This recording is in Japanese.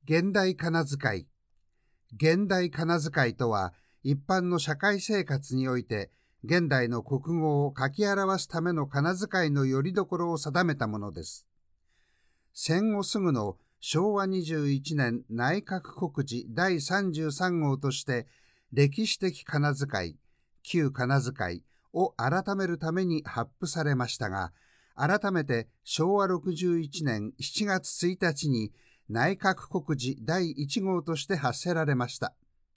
現代仮名遣い。現代仮名遣いとは、一般の社会生活において、現代の国語を書き表すための仮名遣いの拠り所を定めたものです。戦後すぐの昭和21年内閣告示第33号として、歴史的仮名遣い、旧仮名遣いを改めるために発布されましたが、改めて昭和61年7月1日に内閣告示第1号として発せられました。